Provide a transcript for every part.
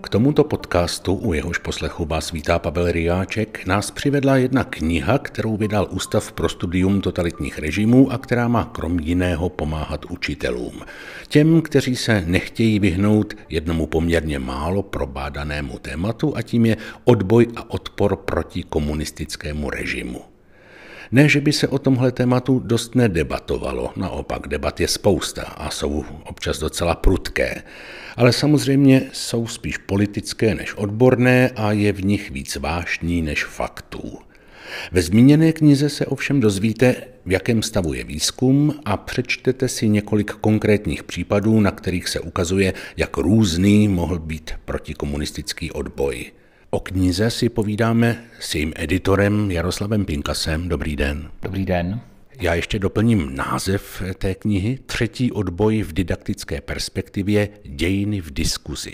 K tomuto podcastu, u jehož poslechu vás vítá Pavel Ryáček, nás přivedla jedna kniha, kterou vydal Ústav pro studium totalitních režimů a která má krom jiného pomáhat učitelům. Těm, kteří se nechtějí vyhnout jednomu poměrně málo probádanému tématu, a tím je odboj a odpor proti komunistickému režimu. Ne, že by se o tomhle tématu dost nedebatovalo, naopak debat je spousta a jsou občas docela prudké, ale samozřejmě jsou spíš politické než odborné a je v nich víc vášní než faktů. Ve zmíněné knize se ovšem dozvíte, v jakém stavu je výzkum, a přečtete si několik konkrétních případů, na kterých se ukazuje, jak různý mohl být protikomunistický odboj. O knize si povídáme s jejím editorem Jaroslavem Pinkasem. Dobrý den. Dobrý den. Já ještě doplním název té knihy. Třetí odboj v didaktické perspektivě, dějiny v diskuzi.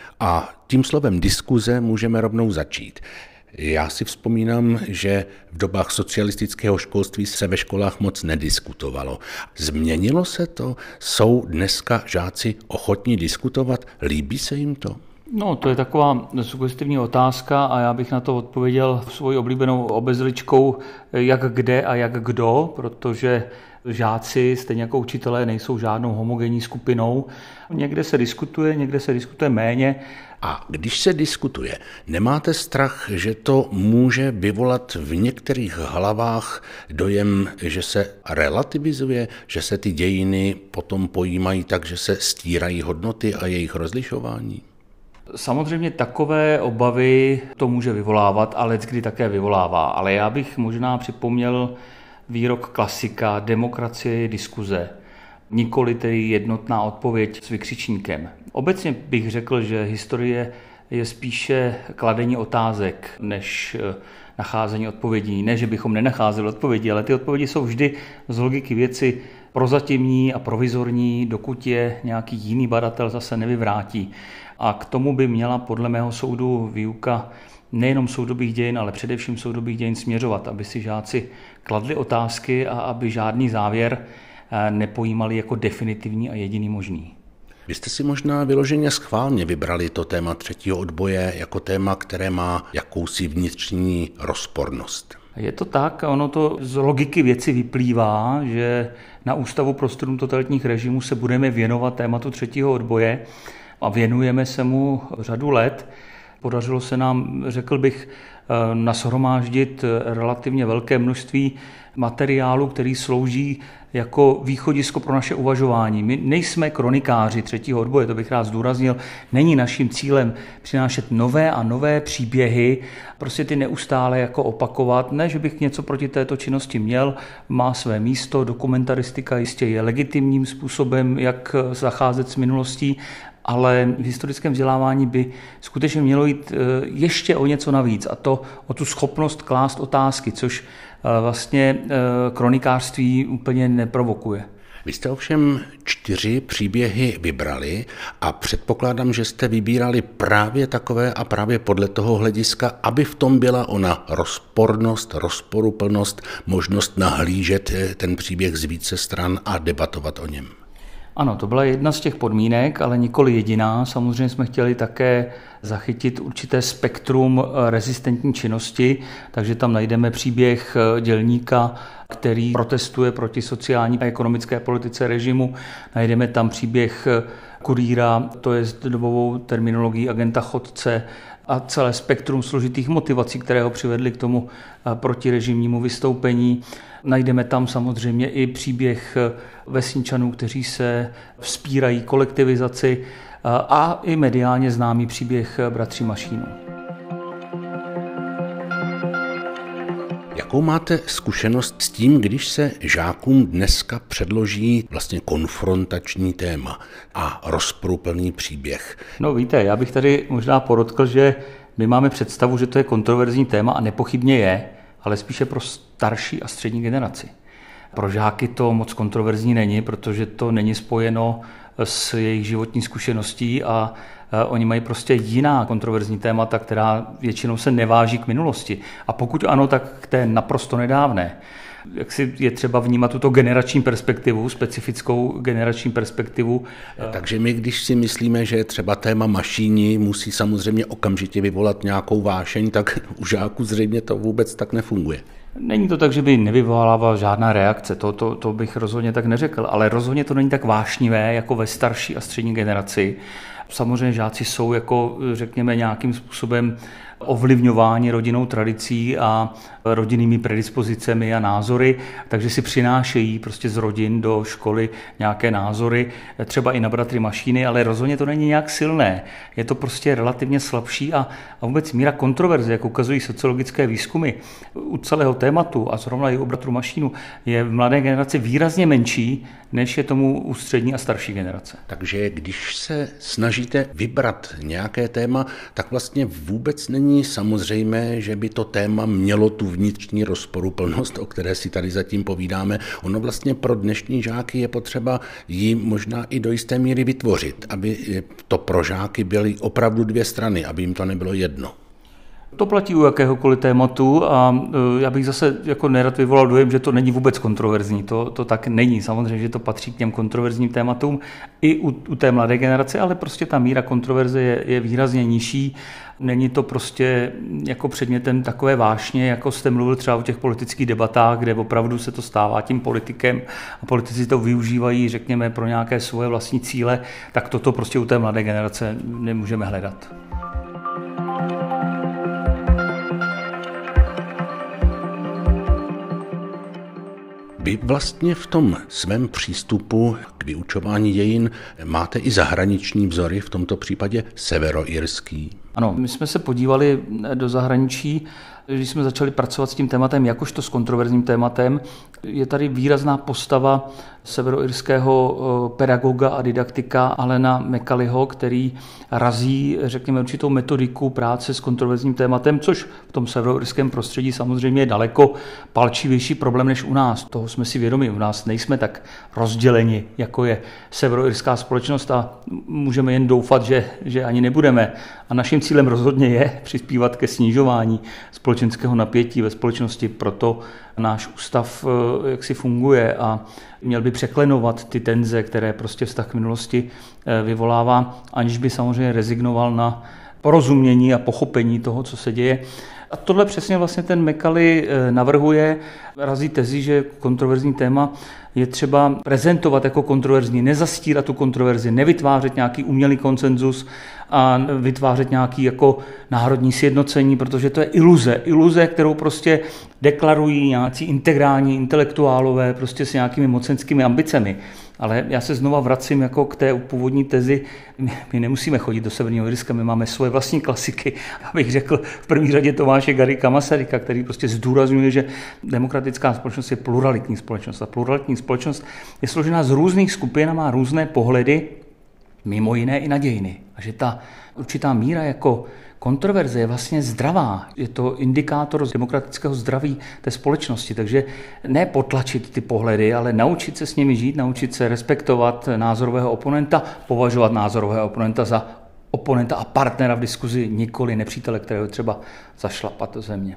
A tím slovem diskuze můžeme rovnou začít. Já si vzpomínám, že v dobách socialistického školství se ve školách moc nediskutovalo. Změnilo se to? Jsou dneska žáci ochotní diskutovat? Líbí se jim to? No, to je taková sugestivní otázka a já bych na to odpověděl svojí oblíbenou obezličkou, jak kde a jak kdo, protože žáci, stejně jako učitelé, nejsou žádnou homogenní skupinou. Někde se diskutuje méně. A když se diskutuje, nemáte strach, že to může vyvolat v některých hlavách dojem, že se relativizuje, že se ty dějiny potom pojímají tak, že se stírají hodnoty a jejich rozlišování? Samozřejmě takové obavy to může vyvolávat a leckdy také vyvolává, ale já bych možná připomněl výrok klasika: demokracie je diskuze, nikoli tedy jednotná odpověď s vykřičníkem. Obecně bych řekl, že historie je spíše kladení otázek než nacházení odpovědí. Ne, že bychom nenacházeli odpovědi, ale ty odpovědi jsou vždy z logiky věci prozatímní a provizorní, dokud je nějaký jiný badatel zase nevyvrátí. A k tomu by měla podle mého soudu výuka nejenom soudobých dějin, ale především soudobých dějin směřovat, aby si žáci kladli otázky a aby žádný závěr nepojímali jako definitivní a jediný možný. Vy jste si možná vyloženě schválně vybrali to téma třetího odboje jako téma, které má jakousi vnitřní rozpornost. Je to tak, ono to z logiky věci vyplývá, že na Ústavu pro studium totalitních režimů se budeme věnovat tématu třetího odboje a věnujeme se mu řadu let. Podařilo se nám, řekl bych, nashromáždit relativně velké množství materiálu, který slouží jako východisko pro naše uvažování. My nejsme kronikáři třetího odboje, to bych rád zdůraznil. Není naším cílem přinášet nové a nové příběhy, prostě ty neustále jako opakovat. Ne, že bych něco proti této činnosti měl, má své místo, dokumentaristika jistě je legitimním způsobem, jak zacházet s minulostí, ale v historickém vzdělávání by skutečně mělo jít ještě o něco navíc, a to o tu schopnost klást otázky, což vlastně kronikářství úplně neprovokuje. Vy jste ovšem 4 příběhy vybrali a předpokládám, že jste vybírali právě takové a právě podle toho hlediska, aby v tom byla ona rozpornost, rozporuplnost, možnost nahlížet ten příběh z více stran a debatovat o něm. Ano, to byla jedna z těch podmínek, ale nikoli jediná. Samozřejmě jsme chtěli také zachytit určité spektrum rezistentní činnosti, takže tam najdeme příběh dělníka, který protestuje proti sociální a ekonomické politice režimu. Najdeme tam příběh kurýra, to je dobovou terminologií agenta chodce, a celé spektrum složitých motivací, které ho přivedly k tomu protirežimnímu vystoupení. Najdeme tam samozřejmě i příběh vesničanů, kteří se vzpírají kolektivizaci, a i mediálně známý příběh bratří Mašínů. Jakou máte zkušenost s tím, když se žákům dneska předloží vlastně konfrontační téma a rozporuplný příběh? No víte, já bych tady možná podotkl, že my máme představu, že to je kontroverzní téma, a nepochybně je, ale spíše pro starší a střední generaci. Pro žáky to moc kontroverzní není, protože to není spojeno s jejich životní zkušeností a oni mají prostě jiná kontroverzní témata, která většinou se neváží k minulosti. A pokud ano, tak k té naprosto nedávné. Jak si je třeba vnímat tuto generační perspektivu, specifickou generační perspektivu. Takže my, když si myslíme, že třeba téma mašíni musí samozřejmě okamžitě vyvolat nějakou vášeň, tak u žáků zřejmě to vůbec tak nefunguje. Není to tak, že by nevyvolával žádná reakce, to bych rozhodně tak neřekl, ale rozhodně to není tak vášnivé jako ve starší a střední generaci. Samozřejmě žáci jsou jako, řekněme, nějakým způsobem ovlivňováni rodinnou tradicí a rodinnými predispozicemi a názory, takže si přinášejí prostě z rodin do školy nějaké názory, třeba i na bratry Mašíny, ale rozhodně to není nějak silné. Je to prostě relativně slabší a vůbec míra kontroverze, jak ukazují sociologické výzkumy u celého tématu a zrovna i u bratru Mašínu, je v mladé generaci výrazně menší, než je tomu u střední a starší generace. Takže když se snažíte vybrat nějaké téma, tak vlastně vůbec není samozřejmé, že by to téma mělo tu vnitřní rozporuplnost, o které si tady zatím povídáme. Ono vlastně pro dnešní žáky je potřeba ji možná i do jisté míry vytvořit, aby to pro žáky byly opravdu dvě strany, aby jim to nebylo jedno. To platí u jakéhokoliv tématu a já bych zase jako nerad vyvolal dojem, že to není vůbec kontroverzní. To tak není. Samozřejmě, že to patří k těm kontroverzním tématům i u té mladé generace, ale prostě ta míra kontroverze je výrazně nižší. Není to prostě jako předmětem takové vášně, jako jste mluvil třeba o těch politických debatách, kde opravdu se to stává tím politikem a politici to využívají, řekněme, pro nějaké svoje vlastní cíle, tak toto prostě u té mladé generace nemůžeme hledat. Vy vlastně v tom svém přístupu k vyučování dějin máte i zahraniční vzory, v tomto případě severoirský. Ano, my jsme se podívali do zahraničí, když jsme začali pracovat s tím tématem, jakožto s kontroverzním tématem. Je tady výrazná postava severoirského pedagoga a didaktika Alana McCalliho, který razí, řekněme, určitou metodiku práce s kontroverzním tématem, což v tom severoirském prostředí samozřejmě je daleko palčivější problém než u nás. Toho jsme si vědomi, u nás nejsme tak rozděleni, jako je severoirská společnost a můžeme jen doufat, že ani nebudeme. A naším cílem rozhodně je přispívat ke snižování společenského napětí ve společnosti, proto náš ústav jaksi funguje a měl by překlenovat ty tenze, které prostě vztah k minulosti vyvolává, aniž by samozřejmě rezignoval na porozumění a pochopení toho, co se děje. A tohle přesně vlastně ten McCalli navrhuje, razí tezi, že kontroverzní téma je třeba prezentovat jako kontroverzní, nezastírat tu kontroverzi, nevytvářet nějaký umělý konsenzus a vytvářet nějaký jako národní sjednocení, protože to je iluze, kterou prostě deklarují nějací integrální intelektuálové prostě s nějakými mocenskými ambicemi. Ale já se znova vracím jako k té původní tezi, my nemusíme chodit do Severního Irska, my máme svoje vlastní klasiky. Abych řekl v první řadě Tomáše Garrigua Masaryka, který prostě zdůrazňuje, že demokratická společnost je pluralitní společnost. A pluralitní společnost je složená z různých skupin a má různé pohledy, mimo jiné i na dějiny. A že ta určitá míra jako kontroverze je vlastně zdravá. Je to indikátor demokratického zdraví té společnosti. Takže ne potlačit ty pohledy, ale naučit se s nimi žít, naučit se respektovat názorového oponenta, považovat názorového oponenta za oponenta a partnera v diskuzi, nikoli nepřítele, kterého třeba zašlapat do země.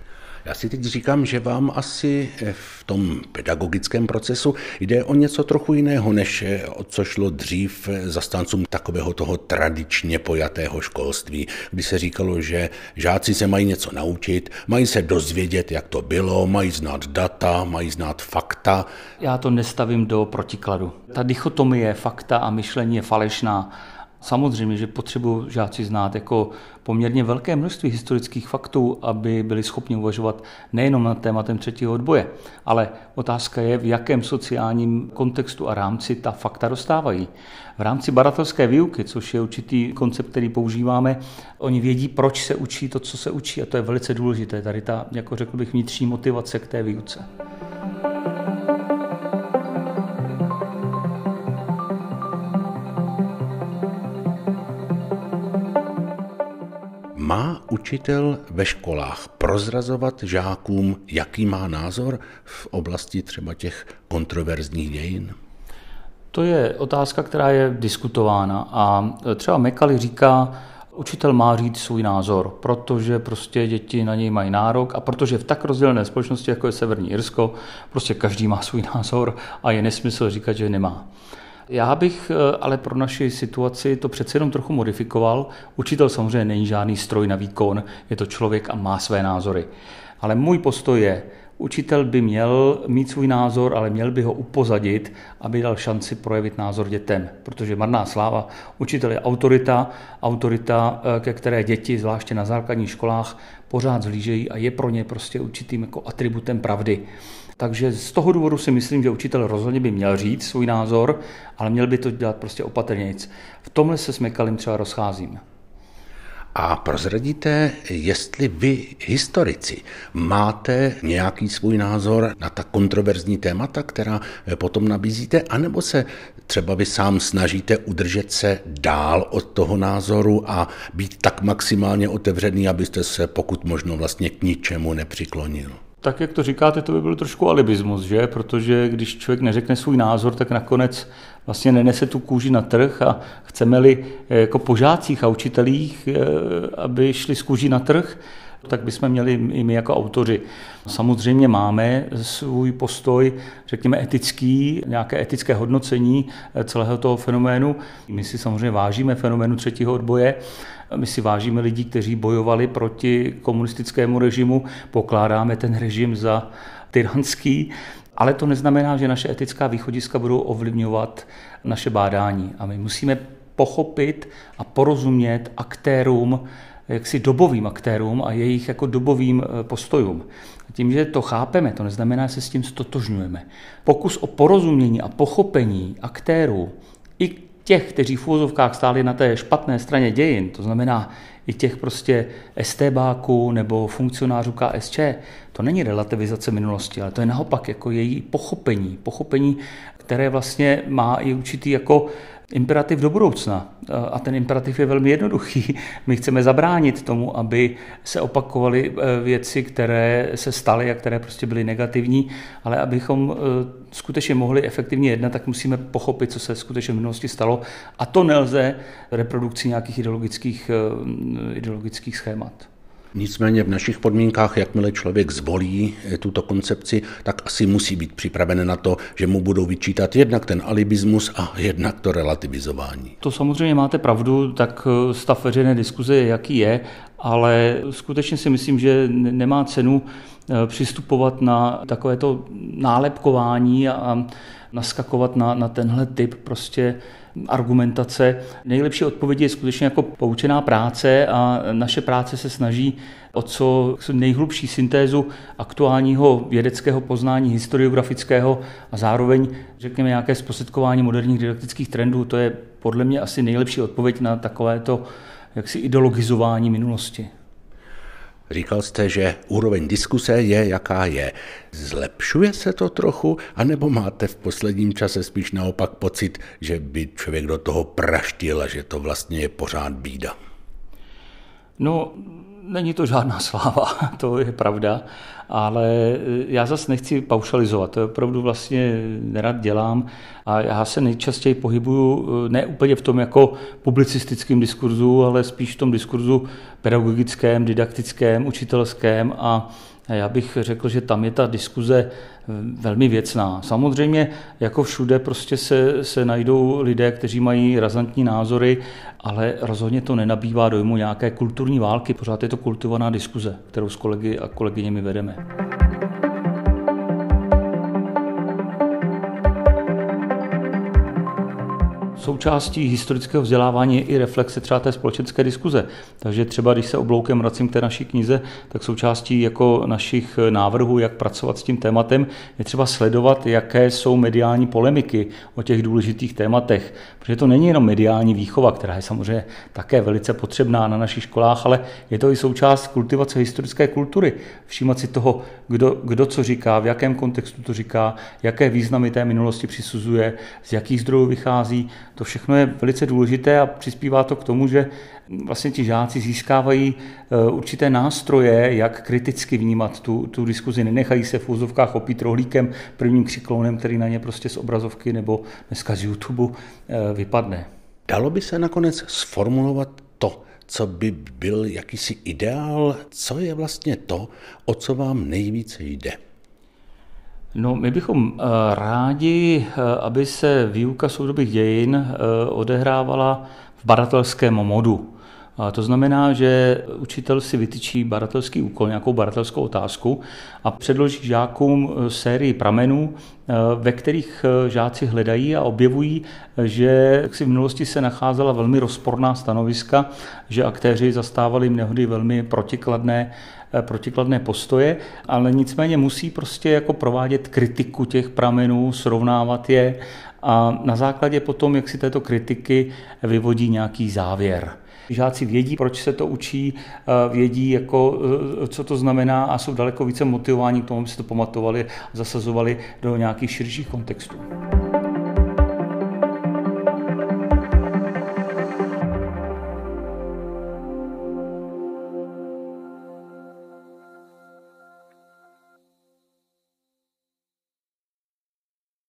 Já si teď říkám, že vám asi v tom pedagogickém procesu jde o něco trochu jiného, než o co šlo dřív zastáncům takového toho tradičně pojatého školství, kdy se říkalo, že žáci se mají něco naučit, mají se dozvědět, jak to bylo, mají znát data, mají znát fakta. Já to nestavím do protikladu. Ta dichotomie fakta a myšlení je falešná. Samozřejmě, že potřebují žáci znát jako poměrně velké množství historických faktů, aby byli schopni uvažovat nejenom nad tématem třetího odboje, ale otázka je, v jakém sociálním kontextu a rámci ta fakta dostávají. V rámci badatelské výuky, což je určitý koncept, který používáme, oni vědí, proč se učí to, co se učí, a to je velice důležité. Tady ta, jako řekl bych, vnitřní motivace k té výuce. Má učitel ve školách prozrazovat žákům, jaký má názor v oblasti třeba těch kontroverzních dějin? To je otázka, která je diskutována a třeba McCalli říká, Učitel má říct svůj názor, protože prostě děti na něj mají nárok a protože v tak rozdělené společnosti, jako je Severní Irsko, prostě každý má svůj názor a je nesmysl říkat, že nemá. Já bych ale pro naši situaci to přece jenom trochu modifikoval. Učitel samozřejmě není žádný stroj na výkon, je to člověk a má své názory. Ale můj postoj je, učitel by měl mít svůj názor, ale měl by ho upozadit, aby dal šanci projevit názor dětem. Protože marná sláva, učitel je autorita, ke které děti, zvláště na základních školách, pořád zhlížejí a je pro ně prostě určitým jako atributem pravdy. Takže z toho důvodu si myslím, že učitel rozhodně by měl říct svůj názor, ale měl by to dělat prostě opatrnějc. V tomhle se s Mekalym třeba rozcházím. A prozradíte, jestli vy, historici, máte nějaký svůj názor na ta kontroverzní témata, která potom nabízíte, anebo se třeba vy sám snažíte udržet se dál od toho názoru a být tak maximálně otevřený, abyste se pokud možno vlastně k ničemu nepřiklonil? Tak, jak to říkáte, to by byl trošku alibismus, že? Protože když člověk neřekne svůj názor, tak nakonec vlastně nenese tu kůži na trh a chceme-li jako po žácích a učitelích, aby šli z kůží na trh, tak bychom měli i my jako autoři. Samozřejmě máme svůj postoj, řekněme etický, nějaké etické hodnocení celého toho fenoménu. My si samozřejmě vážíme fenoménu třetího odboje, my si vážíme lidí, kteří bojovali proti komunistickému režimu, pokládáme ten režim za tyranský, ale to neznamená, že naše etická východiska budou ovlivňovat naše bádání. A my musíme pochopit a porozumět aktérům, jaksi dobovým aktérům a jejich jako dobovým postojům. Tím, že to chápeme, to neznamená, že se s tím stotožňujeme. Pokus o porozumění a pochopení aktérů i těch, kteří v uvozovkách stáli na té špatné straně dějin, to znamená i těch prostě estébáků nebo funkcionářů KSČ, to není relativizace minulosti, ale to je naopak jako její pochopení, které vlastně má i určitý jako imperativ do budoucna. A ten imperativ je velmi jednoduchý. My chceme zabránit tomu, aby se opakovaly věci, které se staly a které prostě byly negativní, ale abychom skutečně mohli efektivně jednat, tak musíme pochopit, co se skutečně v minulosti stalo. A to nelze reprodukcí nějakých ideologických schémat. Nicméně v našich podmínkách, jakmile člověk zvolí tuto koncepci, tak asi musí být připraven na to, že mu budou vyčítat jednak ten alibismus a jednak to relativizování. To samozřejmě máte pravdu, tak stav veřejné diskuze je, jaký je, ale skutečně si myslím, že nemá cenu přistupovat na takovéto nálepkování a naskakovat na tenhle typ prostě argumentace. Nejlepší odpověď je skutečně jako poučená práce a naše práce se snaží o co nejhlubší syntézu aktuálního vědeckého poznání historiografického a zároveň, řekněme, nějaké zprostředkování moderních didaktických trendů. To je podle mě asi nejlepší odpověď na takovéto jaksi ideologizování minulosti. Říkal jste, že úroveň diskuse je, jaká je. Zlepšuje se to trochu, anebo máte v posledním čase spíš naopak pocit, že by člověk do toho praštil a že to vlastně je pořád bída? No, není to žádná sláva, to je pravda, ale já zase nechci paušalizovat, to opravdu vlastně nerad dělám a já se nejčastěji pohybuju ne úplně v tom jako publicistickém diskurzu, ale spíš v tom diskurzu pedagogickém, didaktickém, učitelském a já bych řekl, že tam je ta diskuze velmi věcná. Samozřejmě jako všude prostě se najdou lidé, kteří mají razantní názory, ale rozhodně to nenabývá dojmu nějaké kulturní války. Pořád je to kultivovaná diskuze, kterou s kolegy a kolegyněmi vedeme. Součástí historického vzdělávání je i reflexe třeba té společenské diskuze. Takže třeba, když se obloukem vracím k té naší knize, tak součástí jako našich návrhů, jak pracovat s tím tématem, je třeba sledovat, jaké jsou mediální polemiky o těch důležitých tématech. Protože to není jenom mediální výchova, která je samozřejmě také velice potřebná na našich školách, ale je to i součást kultivace historické kultury. Všímat si toho, kdo co říká, v jakém kontextu to říká, jaké významy té minulosti přisuzuje, z jakých zdrojů vychází. To všechno je velice důležité a přispívá to k tomu, že vlastně ti žáci získávají určité nástroje, jak kriticky vnímat tu diskuzi. Nenechají se v úzovkách opít rohlíkem, prvním křiklounem, který na ně prostě z obrazovky nebo dneska z YouTube vypadne. Dalo by se nakonec sformulovat to, co by byl jakýsi ideál, co je vlastně to, o co vám nejvíce jde? No, my bychom rádi, aby se výuka soudobých dějin odehrávala v badatelském modu. To znamená, že učitel si vytyčí badatelský úkol, nějakou badatelskou otázku a předloží žákům sérii pramenů, ve kterých žáci hledají a objevují, že v minulosti se nacházela velmi rozporná stanoviska, že aktéři zastávali mnohdy velmi protikladné postoje, ale nicméně musí prostě jako provádět kritiku těch pramenů, srovnávat je a na základě potom, jak si této kritiky vyvodí nějaký závěr. Žáci vědí, proč se to učí, vědí, co to znamená a jsou daleko více motivováni k tomu, aby se to pamatovali a zasazovali do nějakých širších kontextů.